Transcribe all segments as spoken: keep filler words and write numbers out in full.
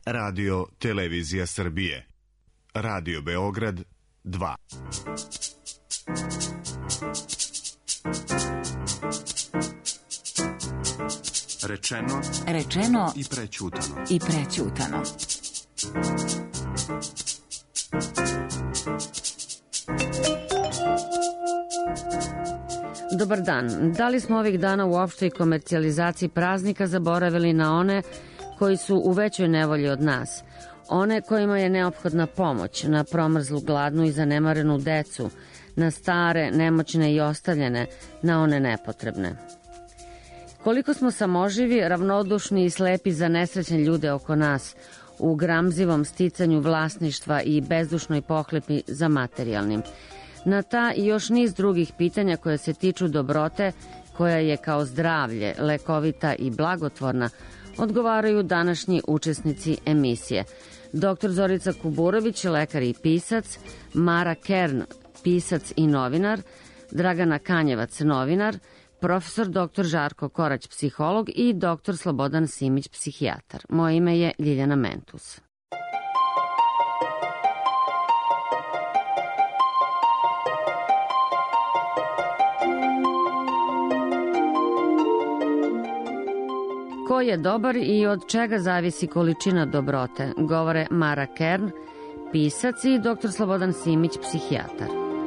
Radio Televizija Srbije. Radio Beograd dva. Rečeno, rečeno i prećutano. I prećutano. Dobar dan. Da li smo ovih dana u opštoj komercijalizaciji praznika zaboravili na one koji su u većoj nevolji od nas? One kojima je neophodna pomoć, na promrzlu, gladnu i zanemarenu decu, na stare, nemoćne i ostavljene, na one nepotrebne. Koliko smo samoživi, ravnodušni i slepi za nesrećne ljude oko nas, u gramzivom sticanju vlasništva i bezdušnoj pohlepi za materijalnim. Na ta i još niz drugih pitanja koje se tiču dobrote, koja je kao zdravlje, lekovita i blagotvorna, odgovaraju današnji učesnici emisije. Doktor Zorica Kuburović, lekar i pisac, Mara Kern, pisac i novinar, Dragana Kanjevac, novinar, profesor doktor Žarko Korać, psiholog i doktor Slobodan Simić, psihijatar. Moje ime je Ljiljana Mentus. Ko je dobar i od čega zavisi količina dobrote, govore Mara Kern, pisac, i doktor Slobodan Simić, psihijatar.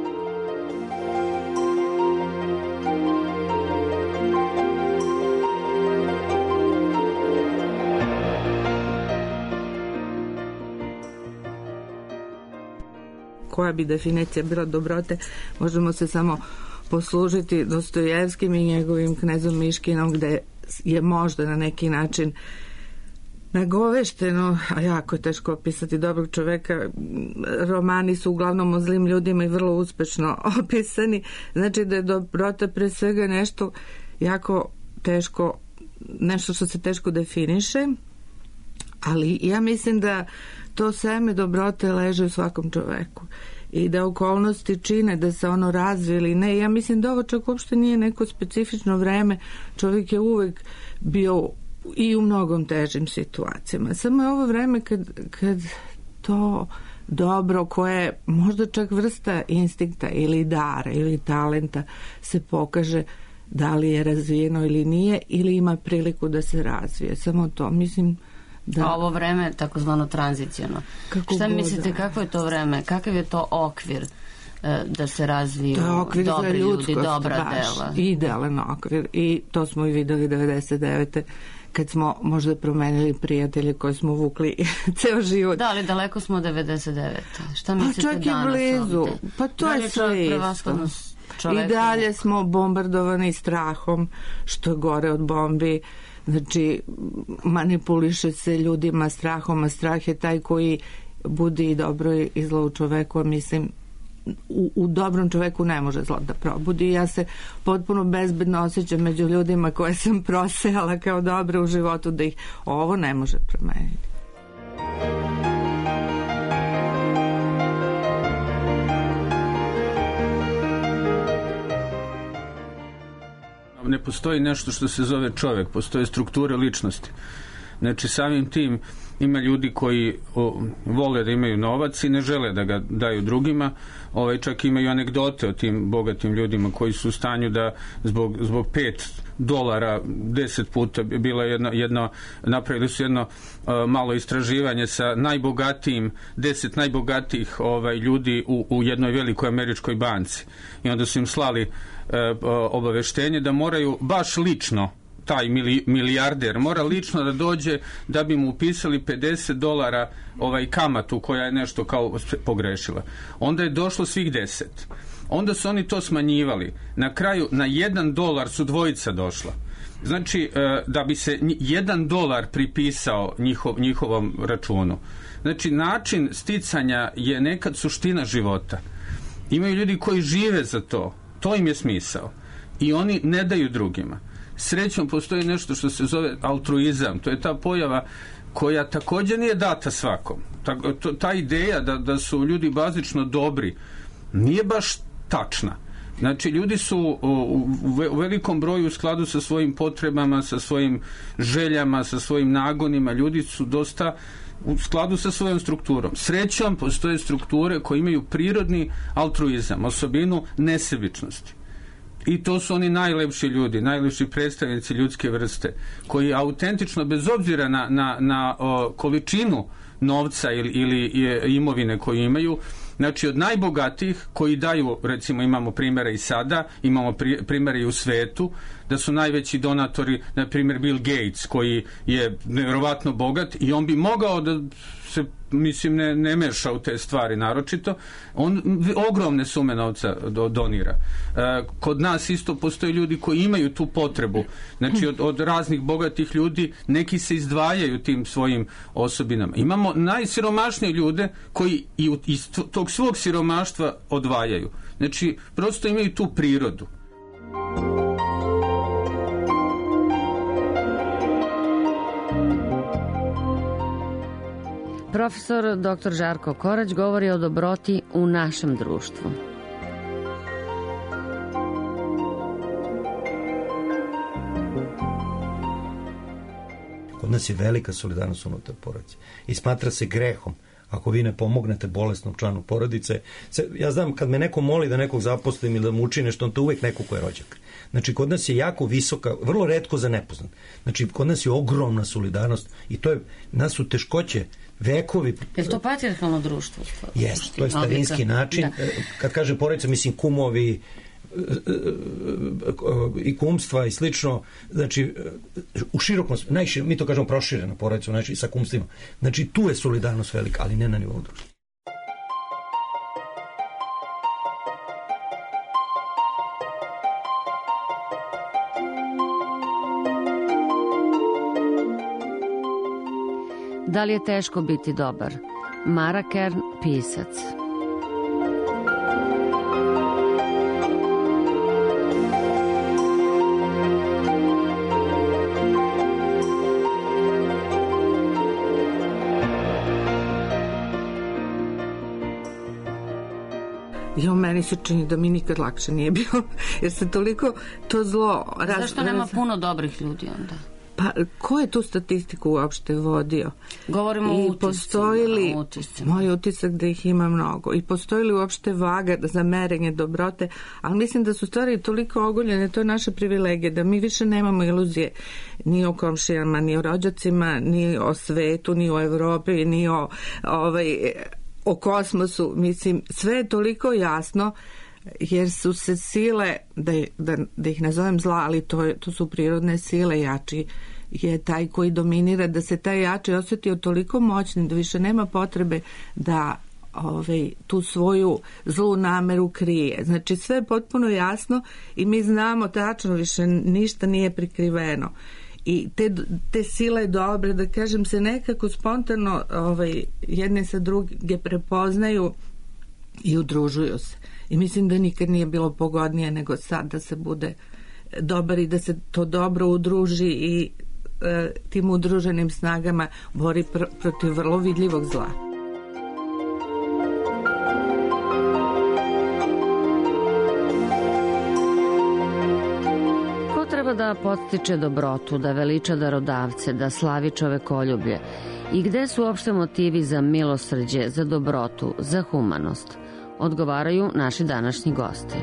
Koja bi definicija bila dobrote, možemo se samo poslužiti Dostojevskim i njegovim Knezom Miškinom, gde je možda na neki način nagovešteno, a jako je teško opisati dobrog čoveka. Romani su uglavnom o zlim ljudima i vrlo uspešno opisani. Znači da je dobrota pre svega nešto jako teško, nešto što se teško definiše, ali ja mislim da to seme dobrote leže u svakom čoveku i da okolnosti čine da se ono razvije ili ne. Ja mislim da ovo čak uopšte nije neko specifično vreme. Čovjek je uvek bio i u mnogom težim situacijama. Samo je ovo vreme kad, kad to dobro, koje možda čak vrsta instinkta ili dara ili talenta se pokaže da li je razvijeno ili nije, ili ima priliku da se razvije. Samo to, mislim da. A ovo vreme takozvano tranziciono. Kako Šta god, mislite, da. Kako je to vreme? Kakav je to okvir da se razviju dobri ljudi, dobra dela? Idealan okvir. I to smo i videli devedeset devete kad smo možda promenili prijatelje koje smo vukli ceo život. Da, ali daleko smo od devedeset devete. Šta mislite danas? Pa čak i blizu. Ovde? Pa to da je sve isto. I dalje smo bombardovani strahom, što je gore od bombi. Znači, manipuliše se ljudima strahom, a strah je taj koji budi i dobro i zlo u čoveku, a mislim, u, u dobrom čoveku ne može zlo da probudi. Ja se potpuno bezbedno osjećam među ljudima koje sam prosejala kao dobre u životu, da ih ovo ne može promeniti. Ne postoji nešto što se zove čovjek, postoje strukture ličnosti. Znači, samim tim ima ljudi koji o, vole da imaju novac i ne žele da ga daju drugima. Ovaj, čak imaju anegdote o tim bogatim ljudima koji su u stanju da zbog, zbog pet dolara deset puta bila jedno, jedno napravili su jedno uh, malo istraživanje sa najbogatijim, deset najbogatijih ovaj, ljudi u, u jednoj velikoj američkoj banci. I onda su im slali uh, obaveštenje da moraju baš lično, taj mili, milijarder mora lično da dođe da bi mu upisali pedeset dolara ovaj kamatu koja je nešto kao pogrešila. Onda je došlo svih deset. Onda su oni to smanjivali. Na kraju na jedan dolar su dvojica došla. Znači, da bi se jedan dolar pripisao njihov, njihovom računu. Znači, način sticanja je nekad suština života. Imaju ljudi koji žive za to. To im je smisao. I oni ne daju drugima. Srećom postoji nešto što se zove altruizam. To je ta pojava koja također nije data svakom. Ta, to, ta ideja da, da su ljudi bazično dobri nije baš tačna. Znači, ljudi su u, u velikom broju u skladu sa svojim potrebama, sa svojim željama, sa svojim nagonima. Ljudi su dosta u skladu sa svojom strukturom. Srećom postoje strukture koje imaju prirodni altruizam, osobinu nesebičnosti. I to su oni najlepši ljudi, najlepši predstavnici ljudske vrste, koji autentično, bez obzira na, na, na o, količinu novca ili, ili imovine koju imaju, znači od najbogatijih koji daju, recimo imamo primjere i sada, imamo pri, primjere i u svetu, da su najveći donatori, na primjer Bill Gates, koji je nevjerovatno bogat i on bi mogao da se, mislim, ne, ne meša u te stvari naročito, on ogromne sume novca do, donira. E, kod nas isto postoje ljudi koji imaju tu potrebu, znači od, od raznih bogatih ljudi neki se izdvajaju tim svojim osobinama. Imamo najsiromašnije ljude koji i iz tog svog siromaštva odvajaju. Znači, prosto imaju tu prirodu. Profesor doktor Žarko Korać govori o dobroti u našem društvu. Kod nas je velika solidarnost unutar porodice i smatra se grehom ako vi ne pomognete bolesnom članu porodice. Ja znam, kad me neko moli da nekog zaposlim ili da mu učini nešto, on to uvek neko ko je rođak. Znači, kod nas je jako visoka, vrlo retko za nepoznat. Znači, kod nas je ogromna solidarnost i to je, nas su teškoće, vekovi. Je to patrijarhalno društvo? Jeste, to je starinski način. Da. Kad kažem porodica, mislim kumovi i kumstva i slično, znači u širokom, najšire, mi to kažemo prošireno porodicu, znači sa kumstvima. Znači tu je solidarnost velika, ali ne na nivou društva. Da li je teško biti dobar? Mara Kern, pisac. Jo, meni se čini da mi nikad lakše nije bilo, jer se toliko to zlo... Raz, Zašto nema raz... puno dobrih ljudi onda? Pa, ko je tu statistiku uopšte vodio? Govorimo o utiscima. utiscima. Moj utisak da ih ima mnogo. I postoji li uopšte vaga za merenje dobrote? Ali mislim da su stvari toliko ogoljene, to je naša privilegija, da mi više nemamo iluzije ni o komšijama, ni o rođacima, ni o svetu, ni o Evropi, ni o, ovaj, o kosmosu. Mislim, sve je toliko jasno, jer su se sile, da, da, da ih nazovem zla, ali to, je, to su prirodne sile, jači je taj koji dominira, da se taj jači osjetio toliko moćnim da više nema potrebe da ovaj, tu svoju zlu nameru krije. Znači sve je potpuno jasno i mi znamo tačno, više ništa nije prikriveno. I te, te sile dobre, da kažem, se nekako spontano ovaj, jedne sa druge prepoznaju i udružuju se. I mislim da nikad nije bilo pogodnije nego sad da se bude dobar i da se to dobro udruži i e, tim udruženim snagama bori pr- protiv vrlo vidljivog zla. Ko treba da podstiče dobrotu, da veliča darodavce, da slavi čovekoljublje? I gde su uopšte motivi za milosrđe, za dobrotu, za humanost? Odgovaraju naši današnji gosti.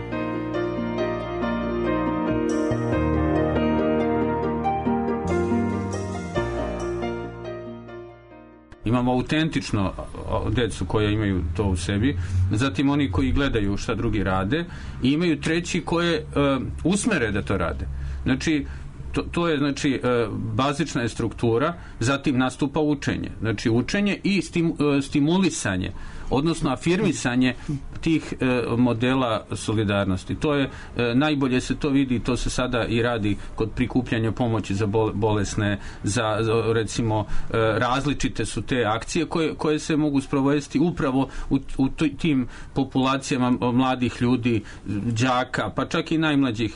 Imamo autentično decu koja imaju to u sebi, zatim oni koji gledaju šta drugi rade i imaju treći koje uh, usmere da to rade. Znači, To, to je, znači, bazična je struktura, zatim nastupa učenje. Znači, učenje i stim, stimulisanje, odnosno afirmisanje tih modela solidarnosti. To je, najbolje se to vidi, to se sada i radi kod prikupljanja pomoći za bolesne, za, recimo, različite su te akcije koje, koje se mogu sprovesti upravo u, u tim populacijama mladih ljudi, đaka, pa čak i najmlađih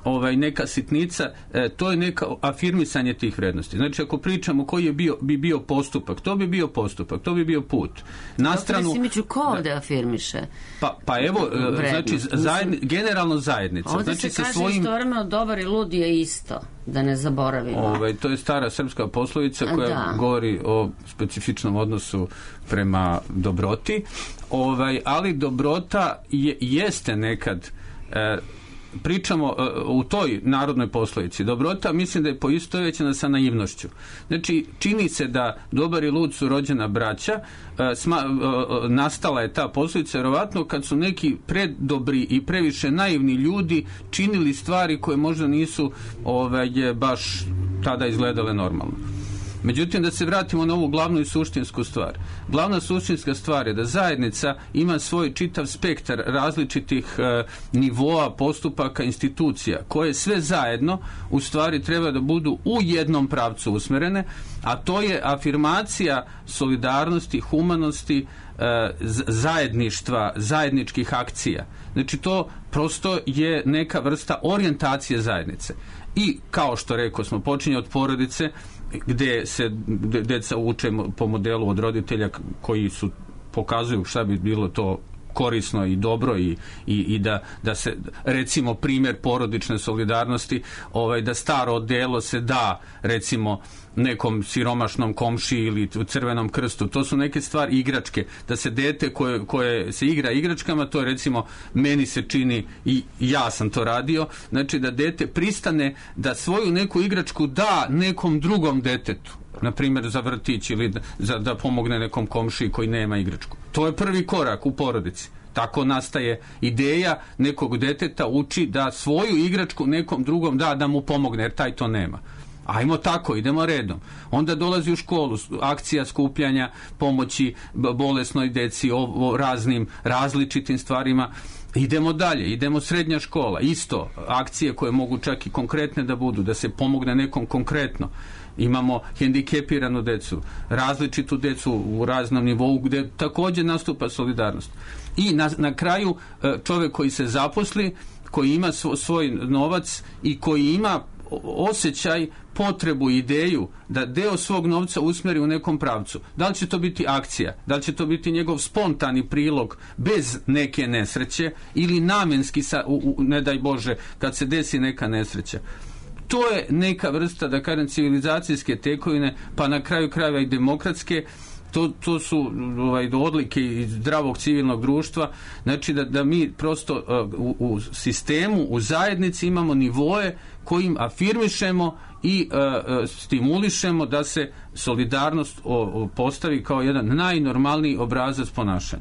ovaj, neka sitnica, e, to je neka afirmisanje tih vrednosti. Znači, ako pričamo koji je bio, bi bio postupak, to bi bio postupak, to bi bio put. Na stranu... Simiću, ko ovde afirmiše? Pa, pa evo, vrednost. Znači, zajedni, generalno zajednica. Ovde znači, se kaže svojim... istovremeno dobar i lud je isto, da ne zaboravimo. Ovaj, to je stara srpska poslovica koja da. govori o specifičnom odnosu prema dobroti, ovaj, ali dobrota je, jeste nekad e, pričamo e, u toj narodnoj poslovici. Dobrota mislim da je poistovećena sa naivnošću. Znači, čini se da dobar i lud su rođena braća, e, sma, e, nastala je ta poslovica vjerovatno kad su neki predobri i previše naivni ljudi činili stvari koje možda nisu ovaj, baš tada izgledale normalno. Međutim, da se vratimo na ovu glavnu i suštinsku stvar. Glavna suštinska stvar je da zajednica ima svoj čitav spektar različitih e, nivoa, postupaka, institucija, koje sve zajedno u stvari treba da budu u jednom pravcu usmerene, a to je afirmacija solidarnosti, humanosti, e, zajedništva, zajedničkih akcija. Znači, to prosto je neka vrsta orijentacije zajednice. I, kao što rekao smo, počinje od porodice, gde se deca uče po modelu od roditelja koji su pokazuju šta bi bilo to korisno i dobro i, i, i da, da se, recimo, primjer porodične solidarnosti, ovaj, da staro odelo se da, recimo, nekom siromašnom komšiji ili u Crvenom krstu. To su neke stvari, igračke. Da se dete koje, koje se igra igračkama, to je, recimo, meni se čini i ja sam to radio, znači da dete pristane da svoju neku igračku da nekom drugom detetu, na primjer za vrtić ili da, za, da pomogne nekom komšiji koji nema igračku. To je prvi korak u porodici. Tako nastaje ideja nekog deteta, uči da svoju igračku nekom drugom da, da mu pomogne, jer taj to nema. Ajmo tako, idemo redom. Onda dolazi u školu, akcija skupljanja pomoći bolesnoj deci, o, o raznim različitim stvarima. Idemo dalje, idemo srednja škola, isto, akcije koje mogu čak i konkretne da budu, da se pomogne nekom konkretno. Imamo hendikepiranu decu, različitu decu u raznom nivou gde također nastupa solidarnost. I na, na kraju čovjek koji se zaposli, koji ima svoj novac i koji ima osjećaj, potrebu, ideju da deo svog novca usmeri u nekom pravcu. Da li će to biti akcija, da li će to biti njegov spontani prilog bez neke nesreće ili namenski, sa, u, u, ne daj Bože, kad se desi neka nesreća. To je neka vrsta, da kažem, civilizacijske tekovine, pa na kraju krajeva i demokratske. To, to su ovaj, odlike iz zdravog civilnog društva. Znači da, da mi prosto uh, u, u sistemu, u zajednici imamo nivoe kojim afirmišemo i uh, uh, stimulišemo da se solidarnost o, o, postavi kao jedan najnormalniji obrazac ponašanja.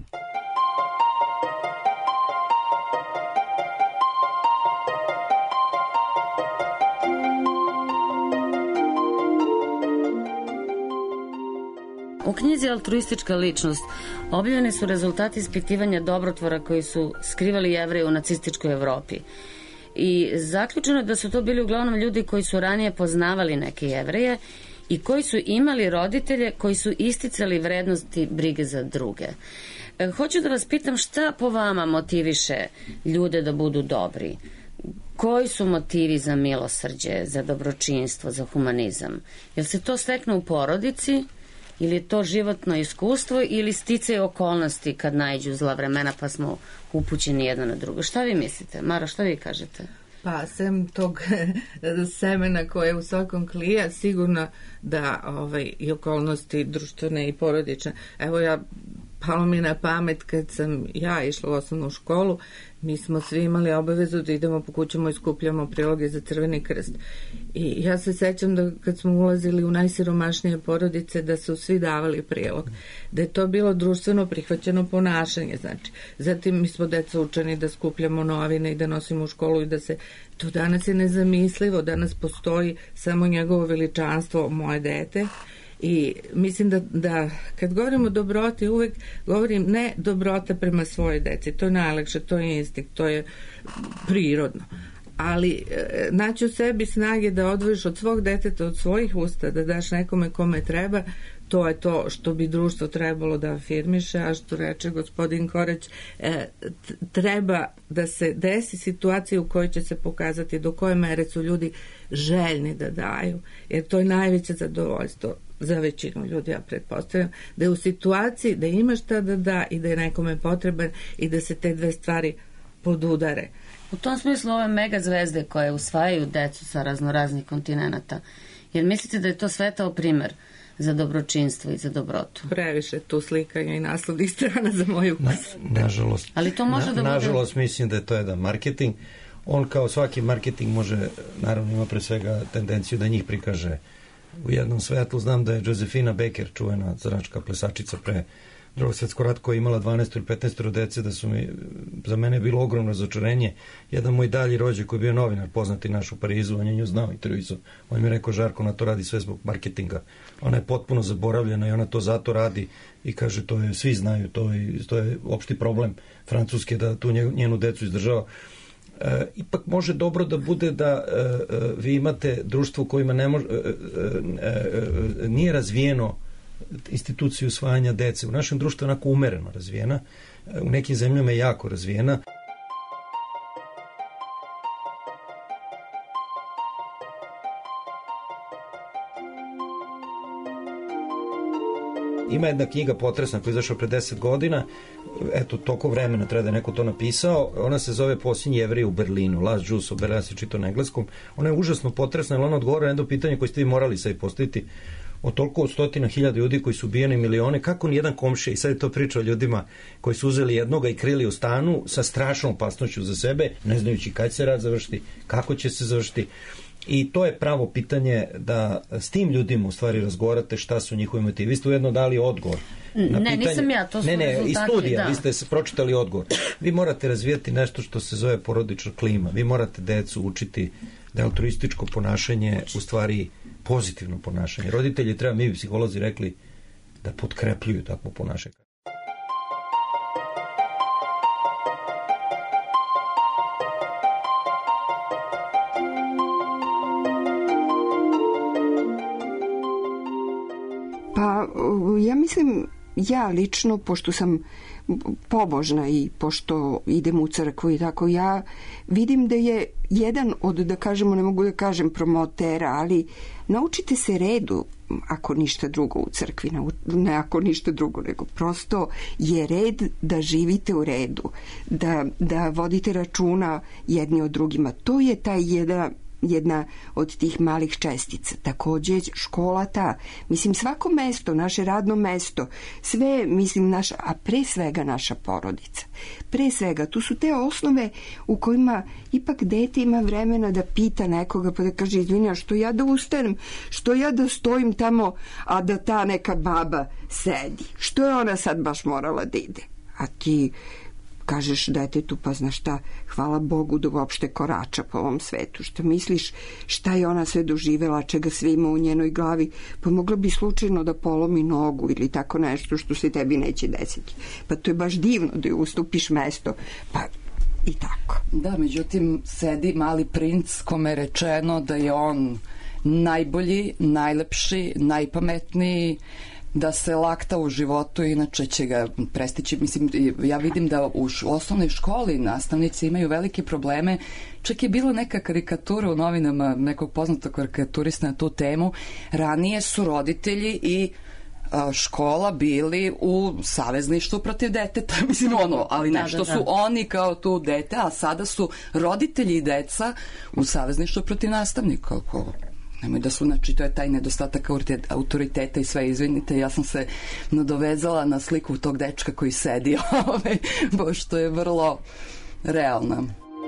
U knjizi Altruistička ličnost objavljeni su rezultati ispitivanja dobrotvora koji su skrivali Jevreje u nacističkoj Evropi. I zaključeno je da su to bili uglavnom ljudi koji su ranije poznavali neke Jevreje i koji su imali roditelje koji su isticali vrednosti brige za druge. E, hoću da vas pitam šta po vama motiviše ljude da budu dobri? Koji su motivi za milosrđe, za dobročinstvo, za humanizam? Jel se to stekne u porodici? Ili je to životno iskustvo ili sticaj okolnosti kad naiđu zla vremena pa smo upućeni jedno na drugo? Šta vi mislite? Mara, šta vi kažete? Pa, sem tog semena koje je u svakom klija, sigurno da ovaj, i okolnosti društvene i porodične. Evo ja, palo mi na pamet kad sam ja išla u osnovnu školu, mi smo svi imali obavezu da idemo po kućama i skupljamo priloge za Crveni krst. I ja se sećam da kad smo ulazili u najsiromašnije porodice da su svi davali prilog. Da je to bilo društveno prihvaćeno ponašanje. Znači, zatim mi smo deca učeni da skupljamo novine i da nosimo u školu i da se... To danas je nezamislivo. Danas postoji samo njegovo veličanstvo, moje dete. I mislim da, da kad govorimo o dobroti uvek govorim ne dobrota prema svojoj deci, to je najlakše, to je instinkt, to je prirodno, ali e, naći u sebi snage da odvojiš od svog deteta, od svojih usta, da daš nekome kome treba, to je to što bi društvo trebalo da afirmiše, a što reče gospodin Korać, e, treba da se desi situacija u kojoj će se pokazati do koje mere su ljudi željni da daju, jer to je najveće zadovoljstvo za većinu ljudi, ja pretpostavljam, da je u situaciji da ima šta da da i da je nekome potreban i da se te dve stvari podudare. U tom smislu ove mega zvezde koje usvajaju decu sa raznoraznih kontinenata, jer mislite da je to svetao primer za dobročinstvo i za dobrotu? Previše tu slikanja i naslovnih strana za moju ukus. Na, nažalost, ali to može na, da bude... nažalost mislim da je to jedan marketing. On kao svaki marketing može, naravno ima pre svega tendenciju da njih prikaže u jednom svetlu. Znam da je Josefina Baker, čuvena zračka plesačica pre Drugog svjetskog rata, koja je imala dvanaest ili petnaest dece, da su mi, za mene bilo ogromno razočarenje. Jedan moj dalji rođak koji je bio novinar, poznati naš u Parizu, on je nju znao i televizor. On mi je rekao, Žarko, ona to radi sve zbog marketinga. Ona je potpuno zaboravljena i ona to zato radi i kaže, to je, svi znaju, to je, to je opšti problem Francuske da tu njenu decu izdržava. E, ipak može dobro da bude da e, e, vi imate društvo kojima ne može, e, e, e, nije razvijeno instituciju usvajanja dece. U našem društvu je onako umereno razvijena, u nekim zemljama je jako razvijena. Ima jedna knjiga potresna koja je izašla pre deset godina, eto, toliko vremena treba da je neko to napisao, ona se zove Posljednji Jevrij u Berlinu, Last Jews of Berlin, se čito na engleskom. Ona je užasno potresna, jer ona odgovara na jedno pitanje koje ste vi morali sad postaviti, od toliko od stotina hiljada ljudi koji su ubijeni, milione, kako nijedan komšija, i sad je to priča o ljudima koji su uzeli jednoga i krili u stanu sa strašnom opasnošću za sebe, ne znajući kad se rad završiti, kako će se završiti. I to je pravo pitanje da s tim ljudima u stvari razgovarate šta su njihovi motivi. Vi ste ujedno dali odgovor na ne, pitanje. nisam ja, to su ne, ne, rezultati. iz studija, da. Vi ste pročitali odgovor. Vi morate razvijati nešto što se zove porodična klima. Vi morate decu učiti da je altruističko ponašanje u stvari pozitivno ponašanje. Roditelji treba, mi bi psiholozi rekli, da potkrepljuju takvo ponašanje. Pa ja mislim, ja lično, pošto sam pobožna i pošto idem u crkvu i tako, ja vidim da je jedan od, da kažemo, ne mogu da kažem promotera, ali naučite se redu, ako ništa drugo u crkvi, ne ako ništa drugo, nego prosto je red da živite u redu, da, da vodite računa jedni od drugima. To je taj jedan jedna od tih malih čestica. Takođe škola ta, mislim svako mesto, naše radno mesto, sve, mislim naša, a pre svega naša porodica. Pre svega, tu su te osnove u kojima ipak dete ima vremena da pita nekoga pa da kaže, izvini, a što ja da ustanem, što ja da stojim tamo, a da ta neka baba sedi, što je ona sad baš morala da ide, a ti kažeš detetu, pa znaš šta, hvala Bogu da uopšte korača po ovom svetu. Šta misliš, šta je ona sve doživela, čega sve ima u njenoj glavi, pa mogla bi slučajno da polomi nogu ili tako nešto što se tebi neće desiti. Pa to je baš divno da joj ustupiš mesto, pa i tako. Da, međutim, sedi mali princ kome je rečeno da je on najbolji, najlepši, najpametniji, da se lakta u životu, inače će ga prestići. Mislim, ja vidim da u osnovnoj školi nastavnici imaju velike probleme. Čak je bila neka karikatura u novinama nekog poznatog karikaturista na tu temu. Ranije su roditelji i škola bili u savezništvu protiv deteta, mislim ono, ali nešto da, da, da. su oni kao tu dete, a sada su roditelji i deca u savezništvu protiv nastavnika. Kao nemoj da su, znači to je taj nedostatak autoriteta i sve, izvinite, ja sam se nadovezala na sliku tog dečka koji sedi, ovaj, što je vrlo realna.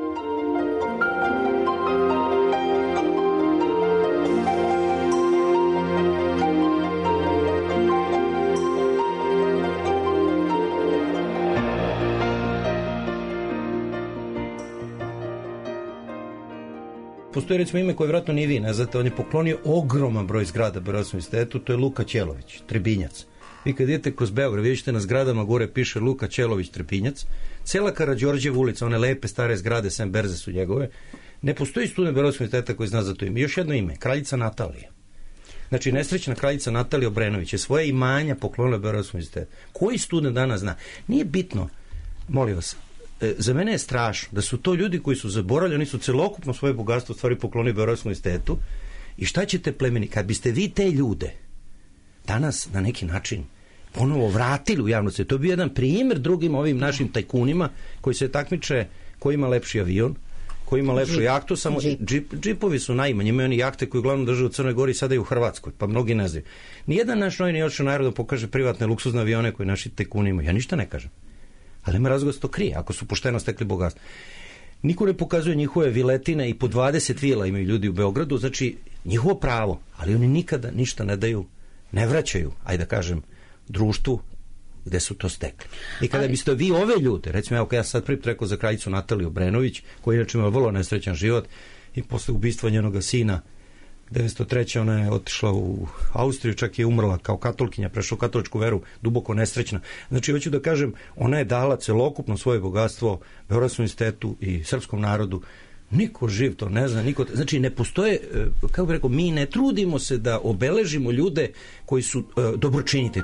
Postoji recimo ime koje vjerojatno ni vi ne znate, on je poklonio ogroman broj zgrada Beogradskom univerzitetu, to je Luka Ćelović, Trebinjac. Vi kad idete kroz Beograd, vidite ćete na zgradama gore piše Luka Ćelović, Trebinjac. Cela Karađorđeva ulica, one lepe stare zgrade, sem berze su njegove. Ne postoji student Beogradskog univerziteta koji zna za to ime. Još jedno ime, kraljica Natalija. Znači, nesrećna kraljica Natalija Obrenović je svoje imanja poklonila Beogradskom univerzitetu. Koji student danas zna? Nije bitno, molim vas, e, za mene je strašno da su to ljudi koji su zaboravljeni, oni su celokupno svoje bogatstvo stvari poklonili Beogradskom univerzitetu. I šta ćete plemeni? Kad biste vi te ljude danas na neki način ponovo vratili u javnosti, to bi jedan primjer drugim ovim našim tajkunima koji se takmiče ko ima lepši avion, ko ima lepšu jahtu, samo džip, džipovi su najmanji, imaju oni jahte koji uglavnom drže u Crnoj Gori, sada i u Hrvatskoj, pa mnogi ne znaju. Nijedan naš novi nije otišao narodu pokaže privatne luksuzne avione koje naši tajkuni imaju. Ja ništa ne kažem. Ali ima razlog da se to krije, ako su pošteno stekli bogatstvo. Niko ne pokazuje njihove viletine i po dvadeset vila imaju ljudi u Beogradu, znači njihovo pravo, ali oni nikada ništa ne daju, ne vraćaju, ajde da kažem, društvu gde su to stekli. I kada ali... biste vi ove ljude, recimo, evo kada ja sad prvi rekao za kraljicu Nataliju Obrenović, koja inače ima vrlo nesrećan život i posle ubistva njenoga sina devetsto treće ona je otišla u Austriju, čak je umrla kao katolkinja, prešla u katoličku veru, duboko nesrećna. Znači, hoću da kažem, ona je dala celokupno svoje bogatstvo Beogradskom univerzitetu i srpskom narodu. Niko živ to ne zna, niko, znači ne postoje, kako bih rekao, mi ne trudimo se da obeležimo ljude koji su uh, dobročinitelji.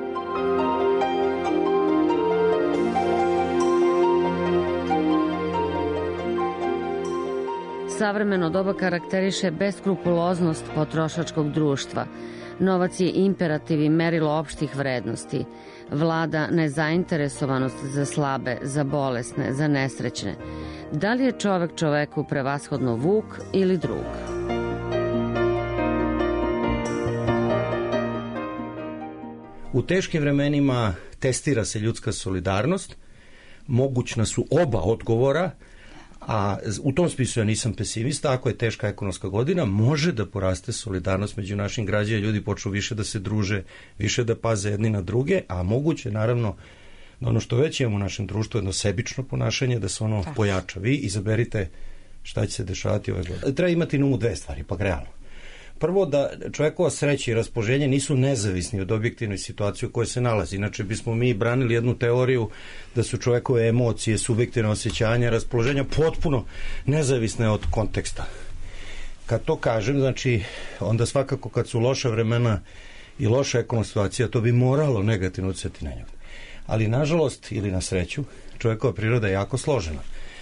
Savremeno doba karakteriše beskrupuloznost potrošačkog društva. Novac je imperativ i merilo opštih vrednosti. Vlada nezainteresovanost za slabe, za bolesne, za nesrećne. Da li je čovek čoveku prevashodno vuk ili drug? U teškim vremenima testira se ljudska solidarnost, mogućna su oba odgovora, a u tom smislu ja nisam pesimista, ako je teška ekonomska godina, može da poraste solidarnost među našim građanima, ljudi počnu više da se druže, više da paze jedni na druge, a moguće naravno da ono što već imamo u našem društvu, jedno sebično ponašanje, da se ono pojača. Vi izaberite šta će se dešavati ove godine. Treba imati na umu dve stvari, pa realno. Prvo, da čovjekova sreća i raspoloženje nisu nezavisni od objektivne situacije u kojoj se nalazi. Inače bismo mi branili jednu teoriju da su čovjekove emocije, subjektivne osjećanja, raspoloženja potpuno nezavisne od konteksta. Kad to kažem, znači, onda svakako kad su loša vremena i loša ekonomska situacija, to bi moralo negativno utjecati na njega. Ali nažalost, ili na sreću, čovjekova priroda je jako složena.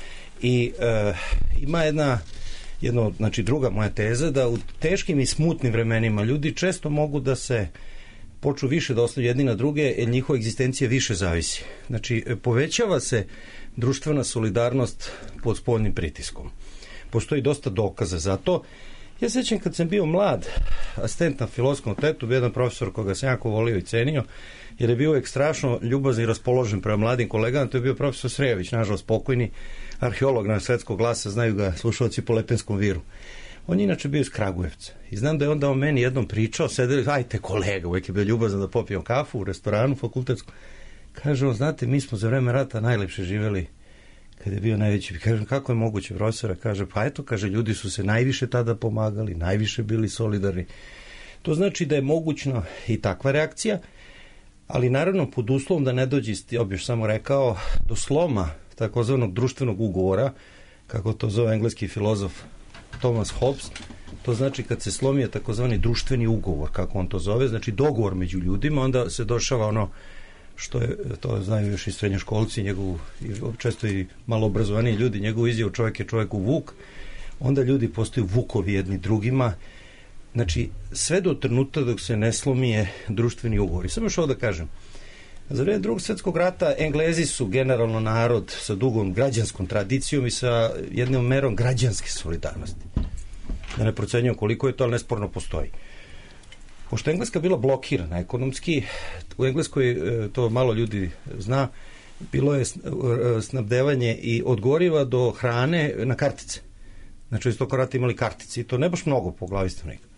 I e, ima jedna jedno, znači druga moja teza, da u teškim i smutnim vremenima ljudi često mogu da se počnu više da oslanjaju jedni na druge, jer njihova egzistencija više zavisi. Znači, povećava se društvena solidarnost pod spoljnim pritiskom. Postoji dosta dokaza za to. Ja sećam kad sam bio mlad, asistent na Filozofskom fakultetu, bio jedan profesor koga sam jako volio i cenio, jer je bio uvijek strašno ljubazan i raspoložen prema mladim kolegama, to je bio profesor Srejović, nažalost pokojni, arheolog na Svetskog glasa, znaju ga slušalci po Lepenskom viru. On je inače bio iz Kragujevca. I znam da je onda on meni jednom pričao, sedeli, ajte kolega, uvijek je bio ljubazan da popijemo kafu u restoranu fakultetskom. Kaže on, znate, mi smo za vreme rata najlepše živeli kad je bio najveći. Kažem, kako je moguće, profesora? Kaže, pa eto, kaže, ljudi su se najviše tada pomagali, najviše bili solidarni. To znači da je mogućna i takva reakcija, ali naravno pod uslovom da ne dođe, ja bih samo rekao, do sloma takozvanog društvenog ugovora, kako to zove engleski filozof Thomas Hobbes. To znači kad se slomio takozvani društveni ugovor, kako on to zove, znači dogovor među ljudima, onda se došava ono što je, to znaju još i srednjoškolci, njegovu, često i malo obrazovaniji ljudi, njegovu izjavu čovjek je čovjeku vuk, onda ljudi postaju vukovi jedni drugima. Znači, sve do trenutka dok se ne slomi je društveni ugovor. I samo još ovo da kažem, za vreme Drugog svjetskog rata Englezi su generalno narod sa dugom građanskom tradicijom i sa jednom merom građanske solidarnosti. Da ne procenjujem koliko je to, ali nesporno postoji. Pošto je Engleska bila blokirana ekonomski, u Engleskoj, to malo ljudi zna, bilo je snabdevanje i od goriva do hrane na kartice. Znači, iz tog rata imali kartice i to ne baš mnogo po glavi stanovnika.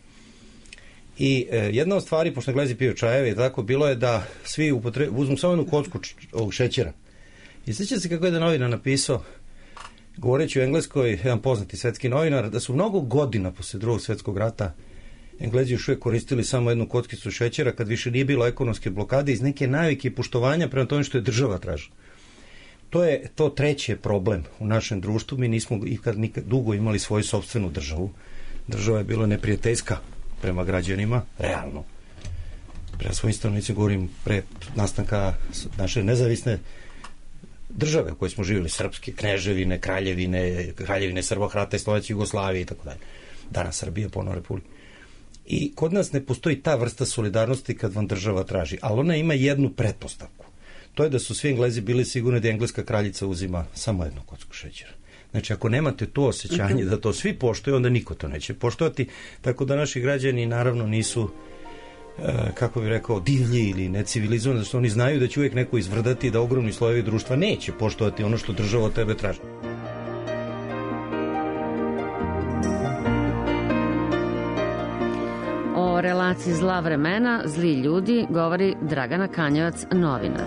I e, jedna od stvari, pošto Englezi piju čajeve i tako, bilo je da svi upotre... uzmu samo jednu kocku č... ovog šećera. I sjeća se kako je jedan novinar napisao, govoreći u Engleskoj, jedan poznati svetski novinar, da su mnogo godina posle Drugog svjetskog rata Englezi još uvijek koristili samo jednu kockicu šećera kad više nije bilo ekonomske blokade iz neke navike i poštovanja prema tome što je država tražila. To je to treći problem u našem društvu. Mi nismo ikad nikad dugo imali svoju sopstvenu državu. Država je bila neprijateljska prema građanima, realno. Prema svojim stanovnicima govorim pre nastanka naše nezavisne države u kojoj smo živjeli, srpske, kneževine, kraljevine, kraljevine Srba, Hrvata i Slovačke, Jugoslavije i tako dalje. Danas Srbija, ponovo Republika. I kod nas ne postoji ta vrsta solidarnosti kad vam država traži, ali ona ima jednu pretpostavku. To je da su svi Englezi bili sigurni da engleska kraljica uzima samo jednu kocku šećera. Znači, ako nemate to osjećanje da to svi poštuju, onda niko to neće poštovati, tako da naši građani naravno nisu, kako bih rekao, divlji ili necivilizovani, zato što oni znaju da će uvijek neko izvrdati, da ogromni slojevi društva neće poštovati ono što država od tebe traži. O relaciji zla vremena, zli ljudi, govori Dragana Kanjevac, novinar.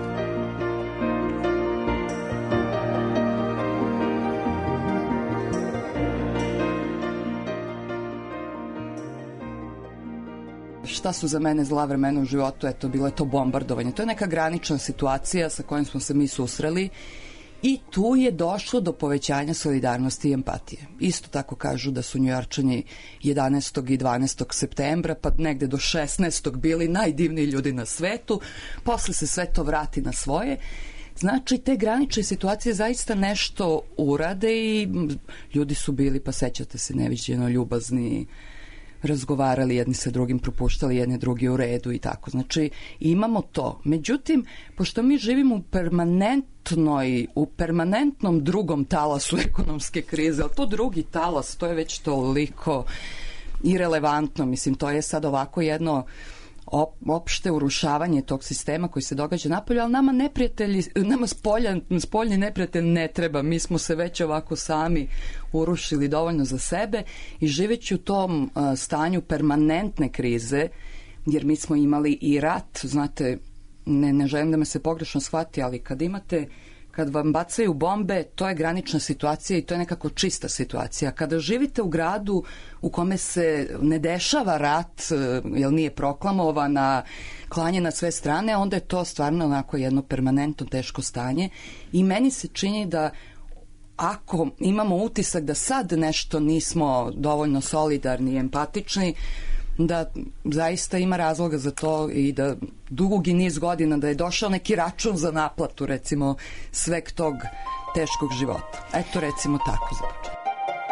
Šta su za mene zla vremena u životu? Eto, bilo je to bombardovanje. To je neka granična situacija sa kojom smo se mi susreli i tu je došlo do povećanja solidarnosti i empatije. Isto tako kažu da su Njujorčani jedanaestog i dvanaestog septembra, pa negde do šesnaestog bili najdivniji ljudi na svetu, posle se sve to vrati na svoje. Znači, te granične situacije zaista nešto urade i ljudi su bili, pa sećate se, neviđeno ljubazni, razgovarali jedni sa drugim, propuštali jedni drugi u redu i tako. Znači, imamo to. Međutim, pošto mi živimo u permanentnoj, u permanentnom drugom talasu ekonomske krize, ali to drugi talas, to je već toliko irelevantno. Mislim, to je sad ovako jedno op, opšte urušavanje tog sistema koji se događa napolju, ali nama neprijatelji, nama spolja, spoljni neprijatelj ne treba. Mi smo se već ovako sami urušili dovoljno za sebe i živeći u tom uh, stanju permanentne krize, jer mi smo imali i rat, znate, ne, ne želim da me se pogrešno shvati, ali kad imate, kad vam bacaju bombe, to je granična situacija i to je nekako čista situacija. Kada živite u gradu u kome se ne dešava rat, jer nije proklamovana, klanje na sve strane, onda je to stvarno onako jedno permanentno teško stanje i meni se čini da ako imamo utisak da sad nešto nismo dovoljno solidarni i empatični, da zaista ima razloga za to i da dugi niz godina da je došao neki račun za naplatu, recimo, sveg tog teškog života. Eto, recimo tako za početak.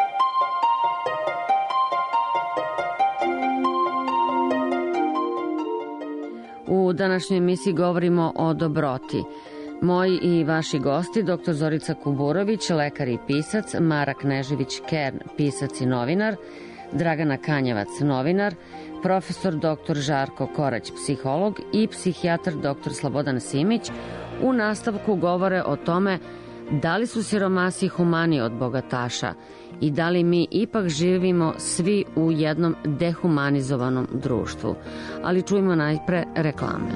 U današnjoj emisiji govorimo o dobroti. Moji i vaši gosti, doktor Zorica Kuburović, lekar i pisac, Mara Knežević-Kern, pisac i novinar, Dragana Kanjevac, novinar, profesor doktor Žarko Korać, psiholog i psihijatar doktor Slobodan Simić, u nastavku govore o tome da li su siromasi humaniji od bogataša i da li mi ipak živimo svi u jednom dehumanizovanom društvu. Ali čujemo najpre reklame.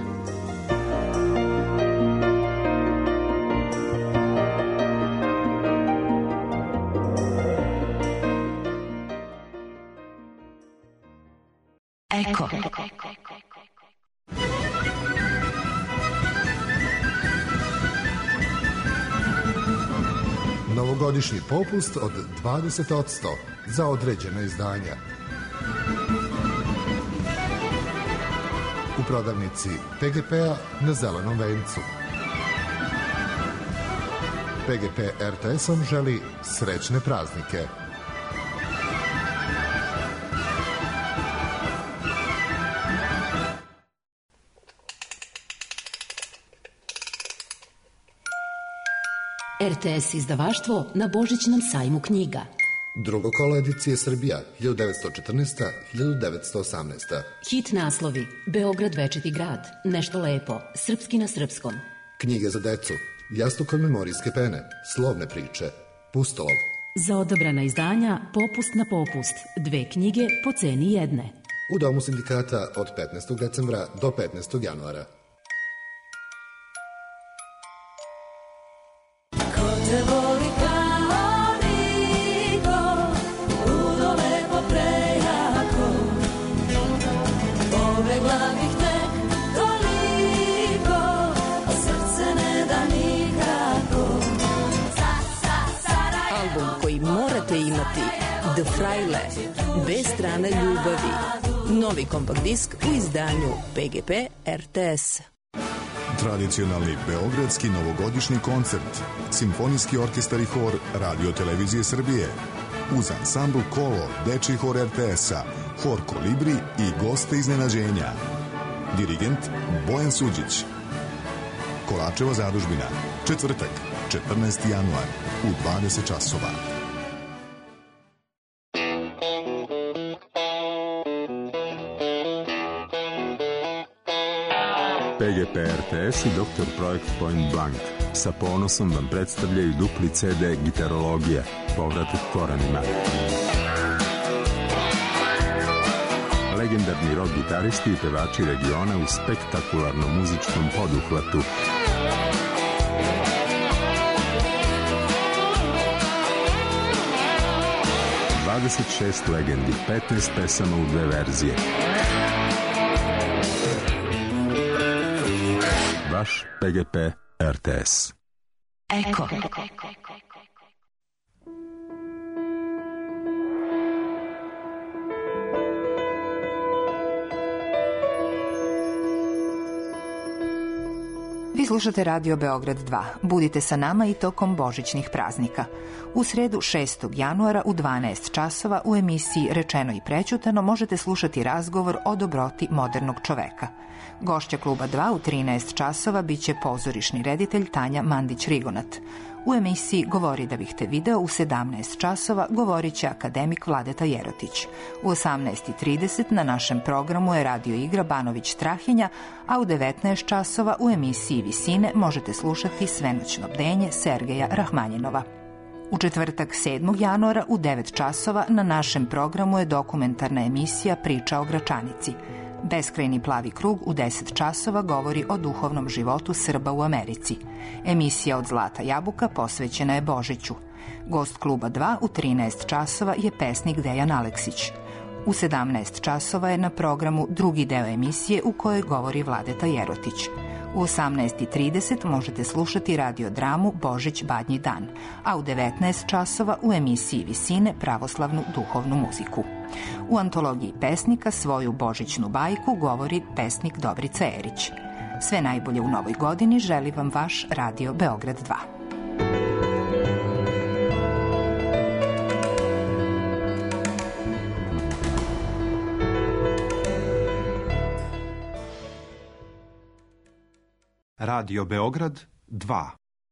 Eko. Novogodišnji popust od dvadeset posto za određena izdanja. U prodavnici P G P-a na Zelenom vencu. P G P R T S-om želi srećne praznike. R T S izdavaštvo na Božićnom sajmu knjiga. Drugo kolo edicije Srbija, hiljadu devetsto četrnaesta do hiljadu devetsto osamnaesta. Hit naslovi: Beograd večiti grad, Nešto lepo, Srpski na srpskom. Knjige za decu, Jastuk od memorijske pene, Slovne priče, Pustolov. Za odabrana izdanja Popust na popust, dve knjige po ceni jedne. U Domu sindikata od petnaestog decembra do petnaestog januara. Album koji morate imati, The Fraile, dve strane ljubavi. Novi kompakt disk u izdanju P G P R T S. Tradicionalni beogradski novogodišnji koncert, Simfonijski orkestar i hor Radio Televizije Srbije, uz ansambl Kolo, Dečiji hor R T S-a, hor Kolibri i goste iznenađenja. Dirigent Bojan Suđić. Kolačeva zadužbina, četvrtak, četrnaesti januar, u dvadeset časova. P G P R T S i doktor Projekt Point Blank sa ponosom vam predstavljaju dupli C D Gitarologija, povratak korenima. Legendarni rock gitaristi i pevači regiona u spektakularnom muzičkom poduhvatu. dvadeset šest legendi, petnaest pesama u dve verzije. Vaš P G P R T S. Eko. Vi slušate Radio Beograd dva. Budite sa nama i tokom božićnih praznika. U sredu šestog januara u dvanaest časova u emisiji Rečeno i prećutano možete slušati razgovor o dobroti modernog čoveka. Gošća Kluba dva u trinaest časova biće pozorišni reditelj Tanja Mandić-Rigonat. U emisiji Govori da bih te video u sedamnaest časova govorit će akademik Vladeta Jerotić. U osamnaest i trideset na našem programu je radio igra Banović Strahinja, a u devetnaest časova u emisiji Visine možete slušati Svenoćno bdenje Sergeja Rahmanjinova. U četvrtak sedmog januara u devet časova na našem programu je dokumentarna emisija Priča o Gračanici. Beskrajni plavi krug u deset časova govori o duhovnom životu Srba u Americi. Emisija Od zlata jabuka posvećena je Božiću. Gost Kluba dva u trinaest časova je pesnik Dejan Aleksić. U sedamnaest časova je na programu drugi deo emisije u kojoj govori Vladeta Jerotić. U osamnaest i trideset možete slušati radiodramu Božić Badnji dan, a u devetnaest časova u emisiji Visine pravoslavnu duhovnu muziku. U antologiji pesnika svoju božićnu bajku govori pesnik Dobrica Erić. Sve najbolje u novoj godini želi vam vaš Radio Beograd dva. Radio Beograd dva.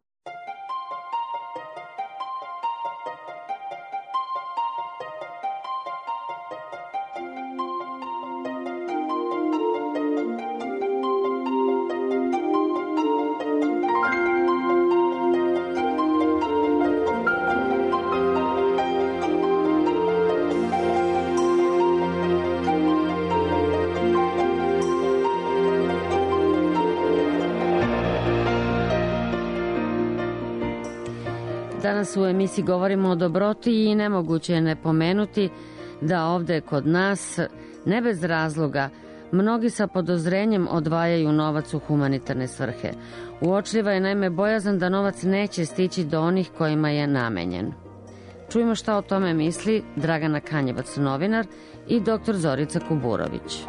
Danas u emisiji govorimo o dobroti i nemoguće je ne pomenuti da ovde kod nas, ne bez razloga, mnogi sa podozrenjem odvajaju novac u humanitarne svrhe. Uočljiva je naime bojazan da novac neće stići do onih kojima je namenjen. Čujemo šta o tome misli Dragana Kanjevac, novinar, i doktor Zorica Kuburović.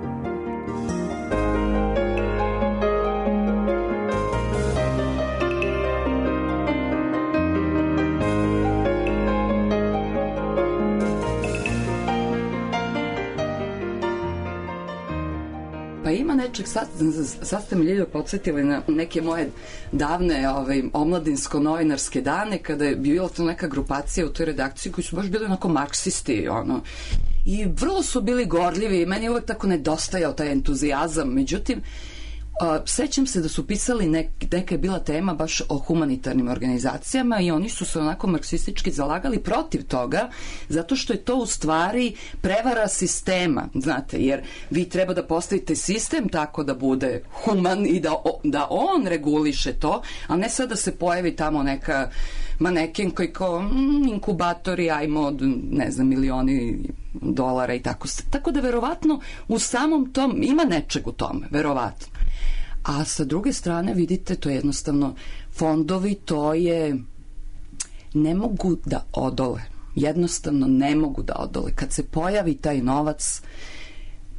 Ima nečeg, sad, sad ste me Ljiljo podsjetili na neke moje davne ovaj, omladinsko-novinarske dane kada je bila to neka grupacija u toj redakciji koji su baš bili onako marksisti, ono, i vrlo su bili gorljivi i meni je uvek tako nedostajao taj entuzijazam. Međutim, Uh, sećam se da su pisali nek, neka je bila tema baš o humanitarnim organizacijama i oni su se onako marksistički zalagali protiv toga, zato što je to u stvari prevara sistema, znate, jer vi treba da postavite sistem tako da bude human i da, da on reguliše to, a ne sad da se pojavi tamo neka maneken koji kao mm, inkubatori, ajmo od, ne znam, milioni dolara i tako. Tako da verovatno u samom tom ima nečeg u tome, verovatno. A sa druge strane, vidite, to je jednostavno fondovi, to je, ne mogu da odole. Jednostavno ne mogu da odole. Kad se pojavi taj novac,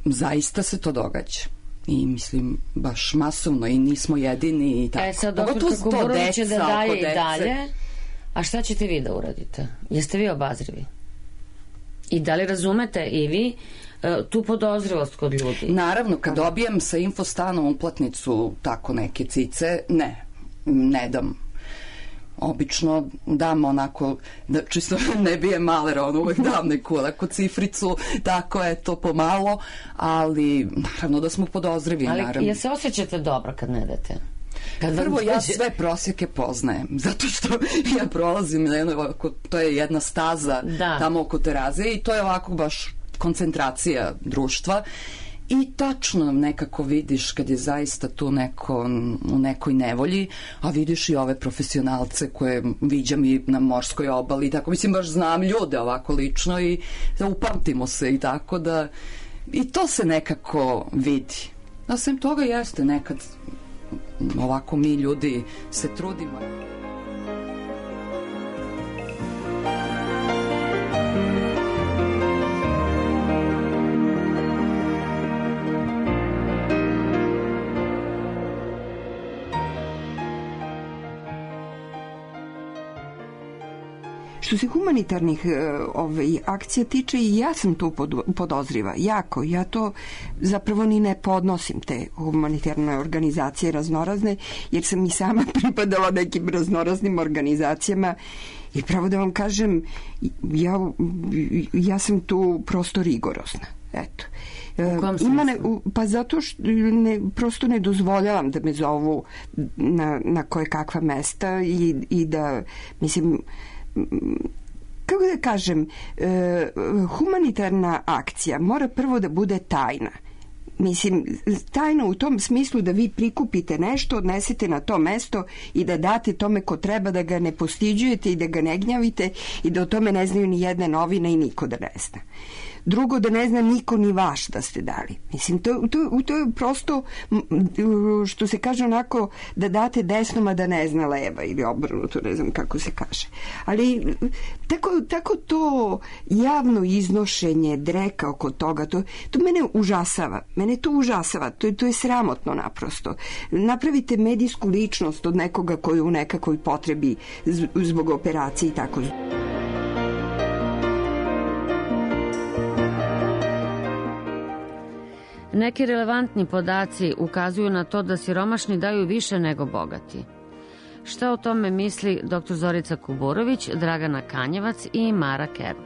zaista se to događa. I mislim, baš masovno i nismo jedini i tako. E sad, doktorka Kuburović će da daje i dalje. A šta ćete vi da uradite? Jeste vi obazrivi? I da li razumete i vi tu podozrivost kod ljudi? Naravno, kad dobijem sa Infostanom uplatnicu tako neke cice, ne, ne dam. Obično dam onako, da čisto ne bije malera, ono uvek dam neku onako cifricu, tako je to pomalo, ali naravno da smo podozrivi. Ali naravno. Ja se osjećate dobro kad ne date? Kad Prvo, ja sve prosjeke poznajem, zato što ja prolazim na jedno, ovako, to je jedna staza da. Tamo oko Terazije i to je ovako baš koncentracija društva. I tačno nekako vidiš kad je zaista tu neko u nekoj nevolji, a vidiš i ove profesionalce koje viđam i na morskoj obali, tako mislim baš znam ljude ovako lično i da upamtimo se i tako da i to se nekako vidi. A sem toga jeste nekad ovako mi ljudi se trudimo. Što se humanitarnih ovaj, akcija tiče, i ja sam tu pod, podozriva, jako. Ja to zapravo ni ne podnosim, te humanitarne organizacije raznorazne, jer sam i sama pripadala nekim raznoraznim organizacijama i pravo da vam kažem, ja, ja sam tu prosto rigorozna. Eto. Ima ne, pa zato što ne, prosto ne dozvoljavam da me zovu na, na koje kakva mesta i, i da, mislim, kako da kažem, e, humanitarna akcija mora prvo da bude tajna. Mislim, tajna u tom smislu da vi prikupite nešto, odnesete na to mesto i da date tome ko treba, da ga ne postiđujete i da ga ne gnjavite i da o tome ne znaju ni jedna novina i niko da ne zna. Drugo, da ne zna niko ni vaš da ste dali. Mislim, to, to, to je prosto, što se kaže onako, da date desnom, a da ne zna leva, ili obrnuto, ne znam kako se kaže. Ali tako, tako to javno iznošenje dreka oko toga, to, to mene užasava. Mene to užasava. To, to je sramotno naprosto. Napravite medijsku ličnost od nekoga koji je u nekakvoj potrebi zbog operacije i tako. Neki relevantni podaci ukazuju na to da siromašni daju više nego bogati. Šta o tome misli doktor Zorica Kuburović, Dragana Kanjevac i Mara Kern?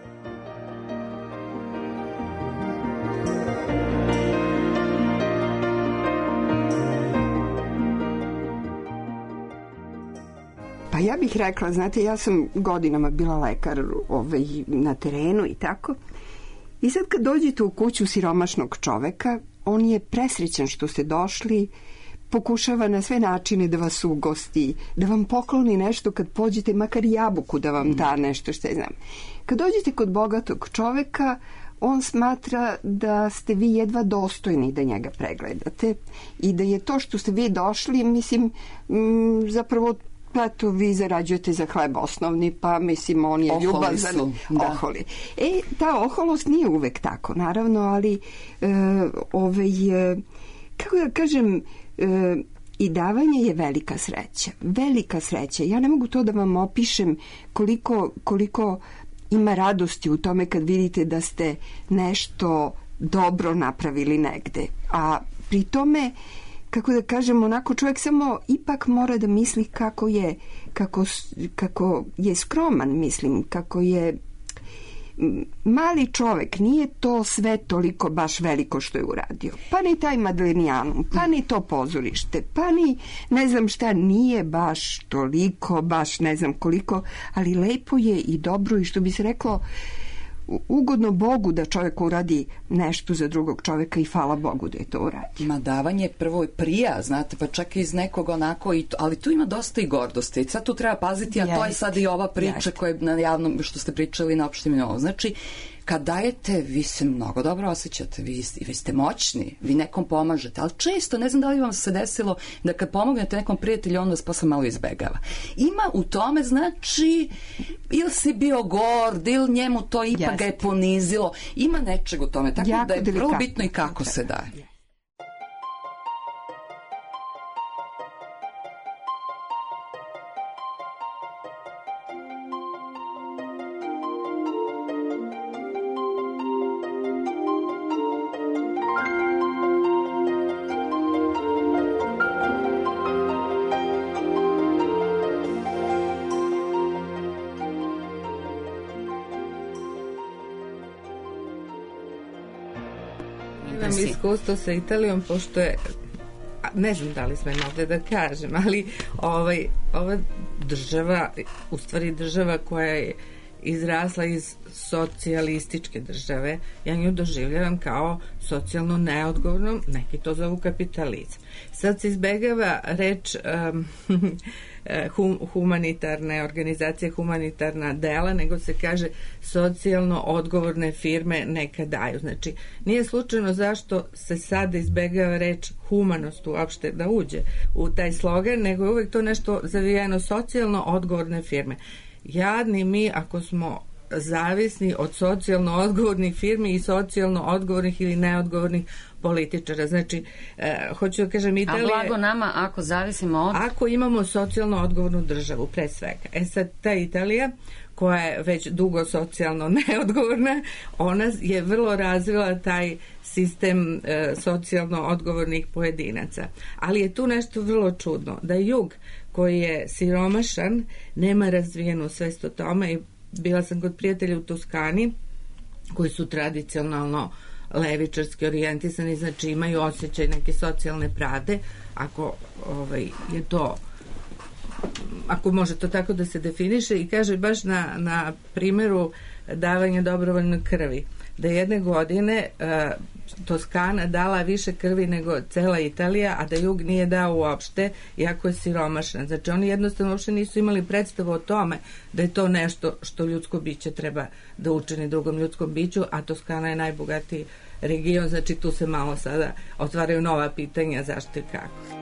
Pa ja bih rekla, znate, ja sam godinama bila lekar ovaj, na terenu i tako. I sad kad dođete u kuću siromašnog čoveka, on je presrećan što ste došli, pokušava na sve načine da vas ugosti, da vam pokloni nešto kad pođete, makar jabuku da vam da nešto, što je znam. Kad dođete kod bogatog čoveka, on smatra da ste vi jedva dostojni da njega pregledate i da je to što ste vi došli, mislim, m, zapravo pa to vi zarađujete za hleb osnovni, pa mislim on je ljubazan, oholi. E, ta oholost nije uvek tako, naravno, ali e, ovaj, e, kako da kažem, e, i davanje je velika sreća. Velika sreća. Ja ne mogu to da vam opišem koliko, koliko ima radosti u tome kad vidite da ste nešto dobro napravili negde. A pri tome, kako da kažem, onako čovjek samo ipak mora da misli kako je, kako, kako je skroman, mislim, kako je mali čovjek, nije to sve toliko baš veliko što je uradio. Pa ni taj Madlenijanum, pa ni to pozorište, pa ni ne znam šta, nije baš toliko, baš ne znam koliko, ali lepo je i dobro i što bi se reklo, ugodno Bogu da čovjek uradi nešto za drugog čovjeka i hvala Bogu da je to uradio. Ma davanje prvo je prija, znate, pa čak i iz nekog onako, i to, ali tu ima dosta i gordosti. Sad tu treba paziti, a to je sad i ova priča koja je na javnom, što ste pričali na opštim nivou. Znači, kad dajete, vi se mnogo dobro osjećate, vi, vi ste moćni, vi nekom pomažete, ali često, ne znam da li vam se desilo da kad pomognete nekom prijatelju, on vas posle malo izbegava. Ima u tome, znači, ili si bio gord, ili njemu to ipak Jeste. ga je ponizilo, ima nečeg u tome, tako jako da je vrlo bitno i kako se daje. Imam iskustvo sa Italijom, pošto je, ne znam da li smem ovde da kažem, ali ovaj, ova država, u stvari država koja je izrasla iz socijalističke države, ja nju doživljavam kao socijalno neodgovornom, neki to zovu kapitalizam. Sad se izbegava reč um, hum, humanitarne organizacije, humanitarna dela, nego se kaže socijalno odgovorne firme neka daju. Znači, nije slučajno zašto se sada izbegava reč humanost uopšte da uđe u taj slogan, nego je uvek to nešto zavijeno socijalno odgovorne firme. Jadni mi ako smo zavisni od socijalno odgovornih firmi i socijalno odgovornih ili neodgovornih političara. Znači, e, hoću da kažem, Italija... A blago nama ako zavisimo od... Ako imamo socijalno odgovornu državu, pre svega. E sad, ta Italija, koja je već dugo socijalno neodgovorna, ona je vrlo razvila taj sistem e, socijalno odgovornih pojedinaca. Ali je tu nešto vrlo čudno, da jug koji je siromašan, nema razvijenu svest o tome i bila sam kod prijatelja u Toskani koji su tradicionalno levičarski orijentisani, znači imaju osjećaj neke socijalne pravde, ako ovaj, je to ako može to tako da se definiše, i kaže baš na, na primjeru davanja dobrovoljne krvi, da jedne godine uh, Toskana dala više krvi nego cela Italija, a da jug nije dao uopšte, iako je siromašna. Znači oni jednostavno uopšte nisu imali predstavu o tome da je to nešto što ljudsko biće treba da učini drugom ljudskom biću, a Toskana je najbogatiji region, znači tu se malo sada otvaraju nova pitanja zašto i kako.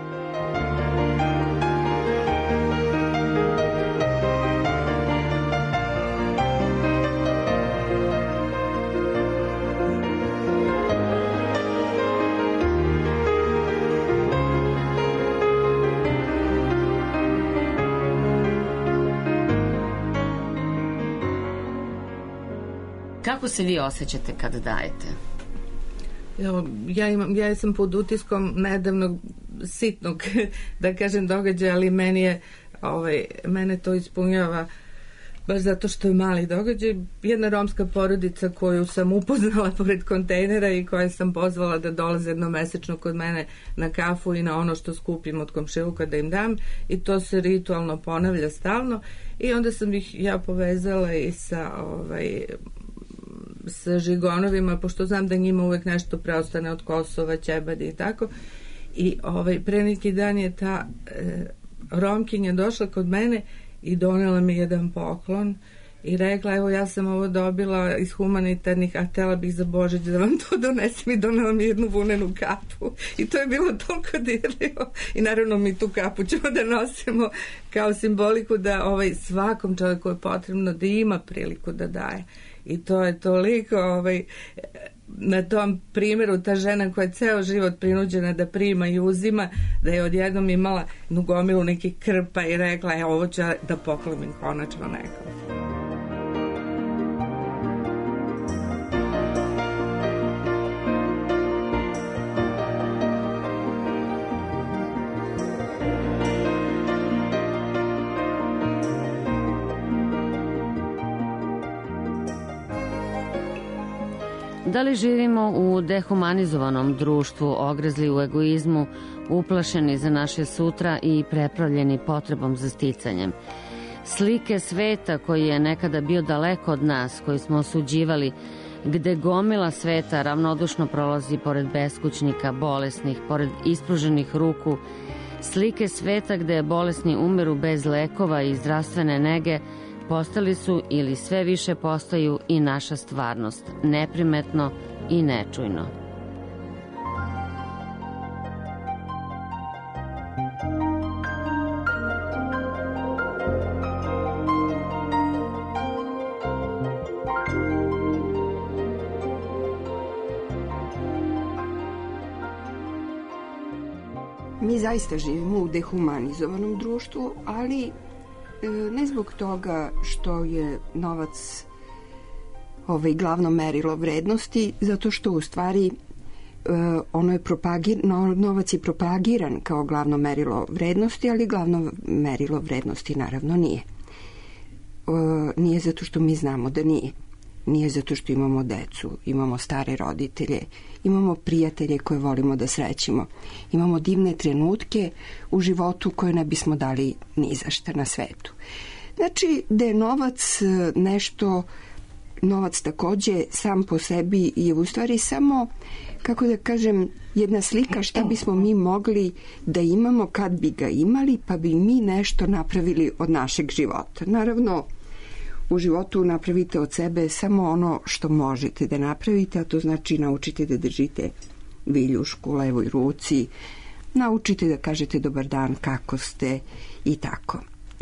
Kako se vi osjećate kad dajete? Evo, ja, imam, ja sam pod utiskom nedavnog sitnog, da kažem, događaja, ali meni je, ovaj, mene to ispunjava baš zato što je mali događaj. Jedna romska porodica koju sam upoznala pored kontejnera i koju sam pozvala da dolaze jednomesečno kod mene na kafu i na ono što skupim od komšiluka da im dam, i to se ritualno ponavlja stalno, i onda sam ih ja povezala i sa ovaj sa žigonovima, pošto znam da njima uvek nešto preostane od Kosova, ćebadi i tako. I ovaj, pre neki dan je ta e, Romkinja došla kod mene i donela mi jedan poklon i rekla, evo ja sam ovo dobila iz humanitarnih, a htela bih za Božić da vam to donesem, i donela mi jednu vunenu kapu. I to je bilo toliko dirljivo. I naravno mi tu kapu ćemo da nosimo kao simboliku da ovaj, svakom čovjeku je potrebno da ima priliku da daje. I to je toliko ovaj, na tom primjeru ta žena koja je ceo život prinuđena da prima i uzima, da je odjednom imala jednu gomilu nekih krpa i rekla, e, ovo ću da poklonim konačno nekom. Da li živimo u dehumanizovanom društvu, ogrezli u egoizmu, uplašeni za naše sutra i prepravljeni potrebom za sticanjem? Slike sveta koji je nekada bio daleko od nas, koji smo osuđivali, gde gomila sveta ravnodušno prolazi pored beskućnika, bolesnih, pored ispruženih ruku, slike sveta gde bolesni umiru bez lekova i zdravstvene nege, postali su ili sve više postaju i naša stvarnost, neprimetno i nečujno. Mi zaista živimo u dehumanizovanom društvu, ali ne zbog toga što je novac ovaj, glavno merilo vrednosti, zato što u stvari ono je propagir, novac je propagiran kao glavno merilo vrednosti, ali glavno merilo vrednosti naravno nije. Nije zato što mi znamo da nije. Nije zato što imamo decu, imamo stare roditelje, imamo prijatelje koje volimo da srećemo, imamo divne trenutke u životu koje ne bismo dali ni za šta na svetu. Znači da je novac nešto, novac takođe sam po sebi je u stvari samo, kako da kažem, jedna slika šta bismo mi mogli da imamo kad bi ga imali, pa bi mi nešto napravili od našeg života. Naravno, u životu napravite od sebe samo ono što možete da napravite, a to znači naučite da držite viljušku u levoj ruci, naučite da kažete dobar dan, kako ste i tako.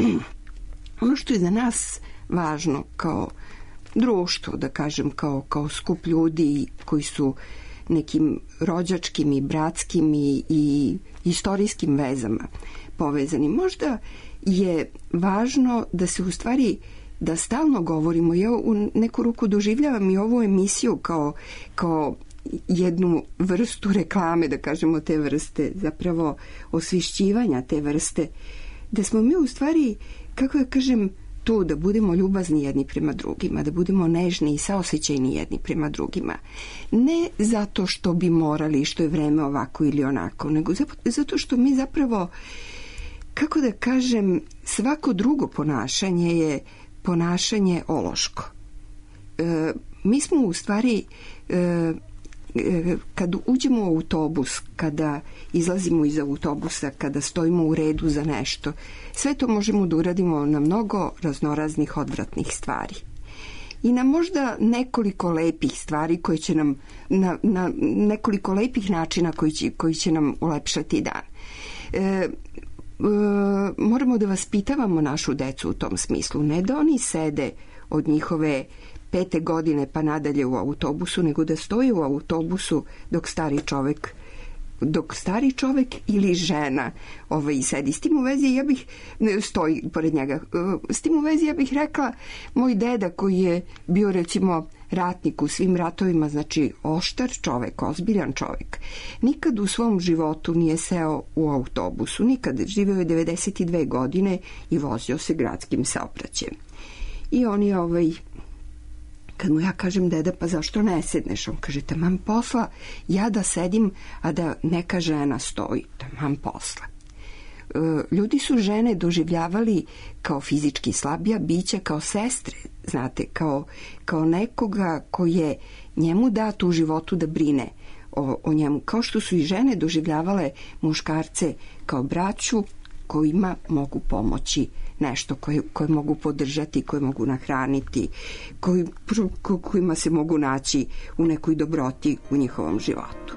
Ono što je za nas važno kao društvo, da kažem, kao, kao skup ljudi koji su nekim rođačkim i bratskim i, i istorijskim vezama povezani, možda je važno da se u stvari da stalno govorimo. Ja u neku ruku doživljavam i ovu emisiju kao, kao jednu vrstu reklame, da kažemo te vrste, zapravo osvišćivanja te vrste, da smo mi u stvari, kako da kažem, tu da budemo ljubazni jedni prema drugima, da budemo nežni i saosećajni jedni prema drugima. Ne zato što bi morali, što je vreme ovako ili onako, nego zato što mi zapravo, kako da kažem, svako drugo ponašanje je ponašanje ološko. E, mi smo u stvari, e, e, kad uđemo u autobus, kada izlazimo iz autobusa, kada stojimo u redu za nešto, sve to možemo da uradimo na mnogo raznoraznih odvratnih stvari. I na možda nekoliko lepih stvari koje će nam, na, na nekoliko lepih načina koji će, koji će nam ulepšati dan. E, E, moramo da vaspitavamo našu decu u tom smislu. Ne da oni sede od njihove pete godine pa nadalje u autobusu, nego da stoje u autobusu dok stari čovek dok stari čovek ili žena ovaj, sedi. S tim u vezi ja bih stoji pored njega. S tim u vezi ja bih rekla, moj deda koji je bio recimo ratnik u svim ratovima, znači oštar čovek, ozbiljan čovek, nikad u svom životu nije seo u autobusu, nikad. Živeo je devedeset dve godine i vozio se gradskim saobraćajem. I on je ovaj, kad mu ja kažem, deda, pa zašto ne sedneš? On kaže, taman posla, ja da sedim, a da neka žena stoji, taman posla. Ljudi su žene doživljavali kao fizički slabija bića, kao sestre, znate, kao, kao nekoga koji je njemu dat u životu da brine o, o njemu. Kao što su i žene doživljavale muškarce kao braću kojima mogu pomoći nešto, koje, koje mogu podržati, koje mogu nahraniti, koji, kojima se mogu naći u nekoj dobroti u njihovom životu.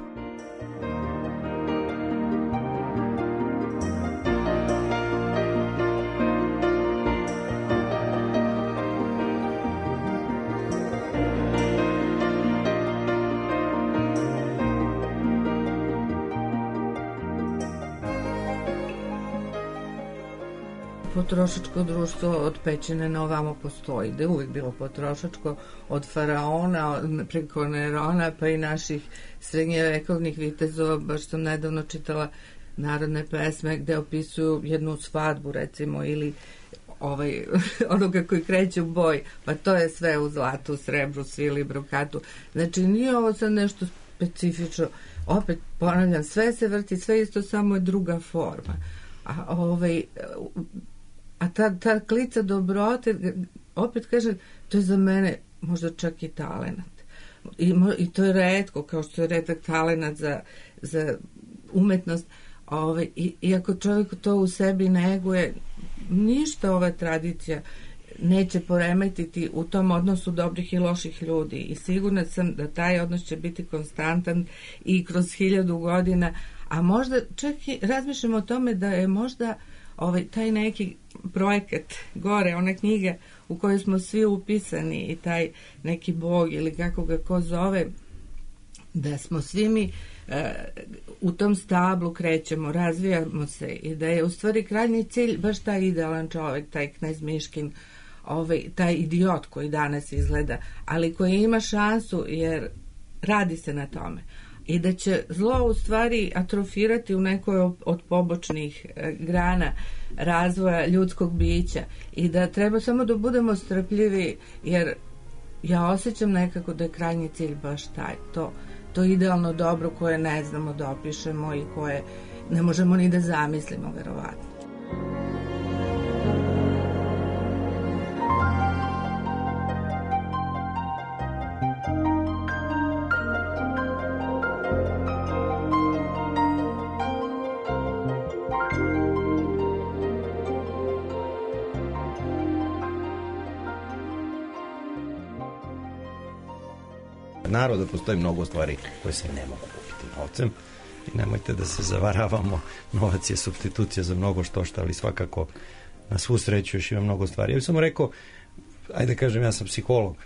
Potrošačko društvo od pećine na ovamo postoji, da je uvijek bilo potrošačko, od faraona preko Nerona pa i naših srednjevekovnih vitezova. Baš sam nedavno čitala narodne pesme gde opisuju jednu svadbu recimo, ili ovaj, onoga koji kreće u boj, pa to je sve u zlatu, srebru, svili, brokatu. Znači nije ovo sad nešto specifično, opet ponavljam, sve se vrti, sve isto, samo je druga forma. A ovaj, a ta, ta klica dobrote, opet kažem, to je za mene možda čak i talenat. I, i to je retko, kao što je retak talenat za, za umetnost. Ovaj, i, i ako čovjek to u sebi neguje, ništa ova tradicija neće poremetiti u tom odnosu dobrih i loših ljudi i sigurna sam da taj odnos će biti konstantan i kroz hiljadu godina, a možda čak i razmišljamo o tome da je možda ovaj, taj neki projekat gore, one knjige u kojoj smo svi upisani i taj neki bog ili kako ga ko zove, da smo svi mi e, u tom stablu krećemo, razvijamo se i da je u stvari krajnji cilj baš taj idealan čovjek, taj knez Miškin, ovaj, taj idiot koji danas izgleda, ali koji ima šansu jer radi se na tome. I da će zlo u stvari atrofirati u nekoj od pobočnih e, grana razvoja ljudskog bića i da treba samo da budemo strpljivi, jer ja osjećam nekako da je krajnji cilj baš taj, to, to idealno dobro koje ne znamo da opišemo i koje ne možemo ni da zamislimo, verovatno. Naroda postoji mnogo stvari koje se ne mogu kupiti novcem i nemojte da se zavaravamo, novac je supstitucija za mnogo što što, ali svakako na svu sreću još ima mnogo stvari. Ja bih samo rekao, ajde kažem, ja sam psiholog,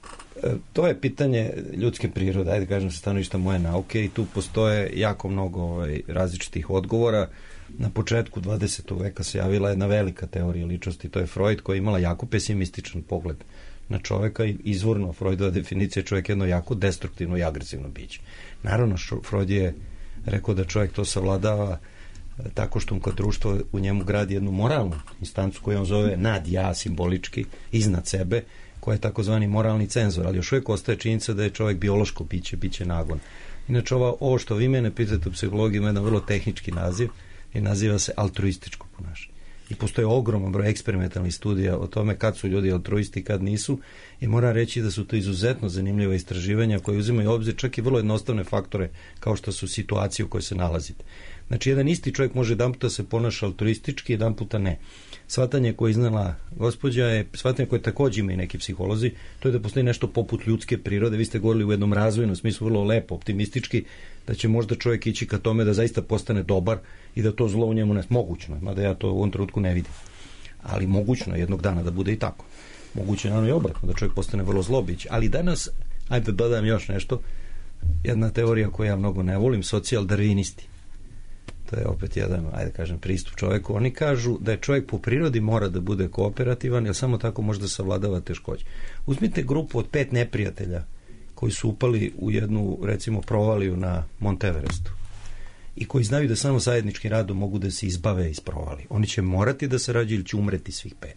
to je pitanje ljudske prirode, ajde kažem sa stanovišta moje nauke i tu postoje jako mnogo ovaj, različitih odgovora. Na početku dvadesetog veka se javila jedna velika teorija ličnosti, to je Freud, koja je imala jako pesimističan pogled na čoveka i izvorno Freudova definicija je čovjek jedno jako destruktivno i agresivno biće. Naravno, Freud je rekao da čovjek to savladava tako što mu kad društvo u njemu gradi jednu moralnu instancu koju on zove nad ja, simbolički, iznad sebe, koja je takozvani moralni cenzor, ali još uvijek ostaje činjenica da je čovjek biološko biće, biće nagon. Inače, ovo, ovo što vi mene pitate u psihologiji ima jedan vrlo tehnički naziv i naziva se altruističko ponašanje. I postoje ogroman broj eksperimentalnih studija o tome kad su ljudi altruisti, kad nisu, i moram reći da su to izuzetno zanimljiva istraživanja koje uzimaju u obzir čak i vrlo jednostavne faktore kao što su situacije u kojoj se nalazite. Znači, jedan isti čovjek može jedan puta se ponaša altruistički, jedan puta ne. Shvatanje koje iznala gospođa je shvatanje koje također ima i neki psiholozi, to je da postoji nešto poput ljudske prirode. Vi ste govorili u jednom razvojnom smislu vrlo lepo, optimistički, da će možda čovjek ići ka tome da zaista postane dobar i da to zlo u njemu ne mogućno, mada ja to u ovom trenutku ne vidim. Ali mogućno je jednog dana da bude i tako. Moguće je naravno i obratno, da čovjek postane vrlo zlobić. Ali danas, ajde da dodam još nešto, jedna teorija koju ja mnogo ne volim, socijal-darvinisti. To je opet jedan, ajde kažem, pristup čovjeku. Oni kažu da je čovjek po prirodi mora da bude kooperativan, jer samo tako može da savladava teškoće. Uzmite grupu od pet neprijatelja koji su upali u jednu, recimo, provaliju na Mont Everestu i koji znaju da samo zajedničkim radom mogu da se izbave iz provali. Oni će morati da sarađuju ili će umreti svih pet.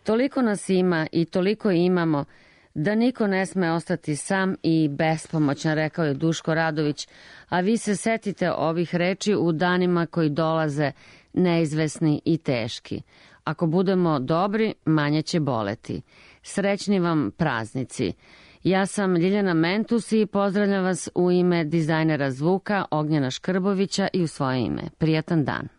Toliko nas ima i toliko imamo da niko ne sme ostati sam i bespomoćan, rekao je Duško Radović, a vi se setite ovih reči u danima koji dolaze neizvesni i teški. Ako budemo dobri, manje će boleti. Srećni vam praznici. Ja sam Ljiljana Mentus i pozdravljam vas u ime dizajnera zvuka Ognjena Škrbovića i u svoje ime. Prijatan dan.